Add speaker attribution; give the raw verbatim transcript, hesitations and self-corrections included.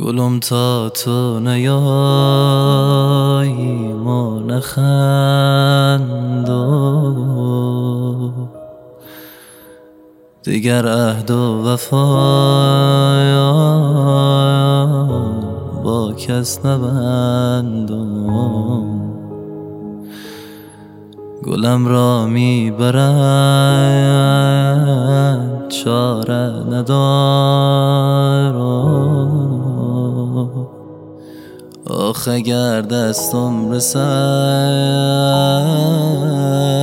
Speaker 1: گلم تا تو نیایی ما نخندو دیگر عهد و وفایان با کس نبندم. گلم را میبرند چاره ندارم، آخ اگر دستم رسد